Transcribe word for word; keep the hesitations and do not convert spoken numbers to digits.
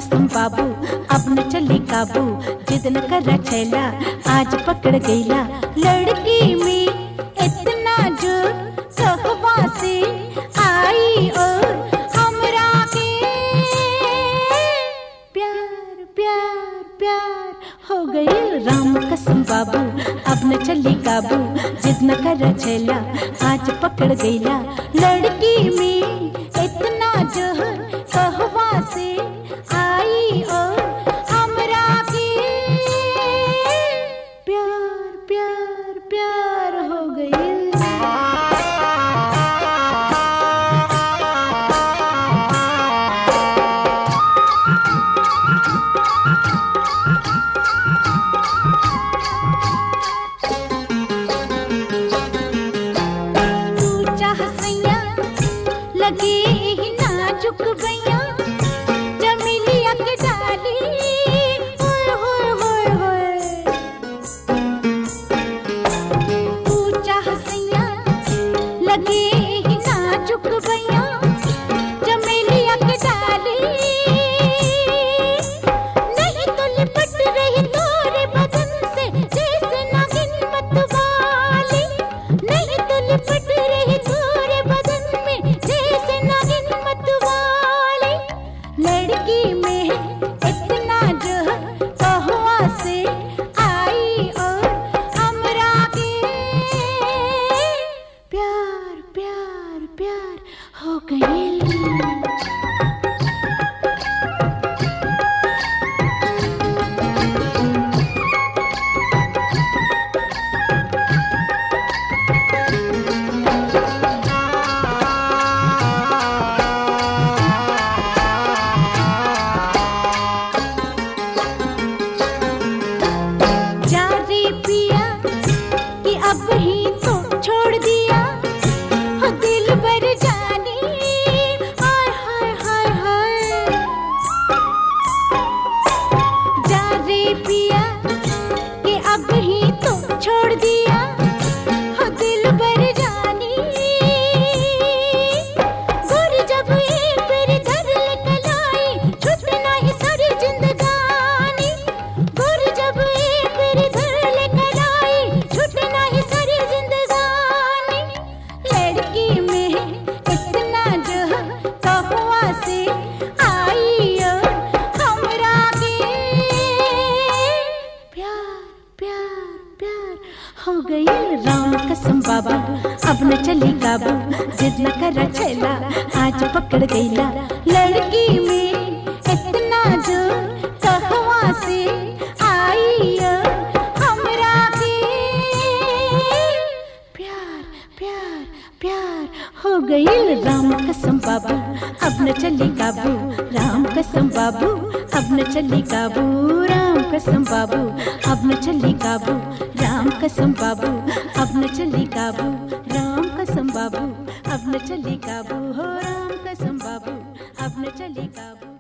कसम बाबू अब न चली काबू, जिद न कर छैला आज पकड़ गईला। लड़की में इतना जो कहवा से आई और हमरा के प्यार प्यार प्यार हो गई। राम कसम बाबू अब न चली काबू, जिद न कर छैला आज पकड़ गईला। लड़की में इतना जो कहवा से आई और हमरा के प्यार प्यार प्यार हो गई। तू चाह सैया लगे ही नाजुक भैया, जमीलिया के डाली होय होय होय होय। तू चाह सैया लगे ही नाजुक भैया, जमीलिया के डाली नहीं तो लिपट रही तोरे बदन से जैसे नागिन मतवाली। नहीं तो लिपट रही तोरे बदन में जैसे नागिन मतवाली। लड़की में इतना जो कहवा से आई और हमरा के प्यार प्यार प्यार हो गई। जा रे पिया कि अब ही तो छोड़ दिया, हो दिल भर जानी हाय हाय हाय हाय। जा रे पिया कि अब ही तो छोड़ दिया, हो दिल भर जानी। गुर जब एक बेर धर लेकर आई छूटे नहीं सारी जिंदगानी। गुर जब एक बेर धर लेकर आई छूटे नहीं सारी जिंदगानी। लड़की में इतना जो कहवा से आई और हमरा के प्यार प्यार प्यार हो गई। राम कसम बाबू अब न चली काबू, जिद न कर छैला आज पकड़ गईला। लड़की में इतना जो कहवा से आई और हमरा के प्यार प्यार प्यार हो गई। राम कसम बाबू अब न चली काबू, राम कसम बाबू अब न चली काबू। राम कसम बाबू अब न चली काबू, राम कसम बाबू अब न चली काबू। राम कसम बाबू अब न चली काबू, हो राम कसम बाबू अब न चली काबू।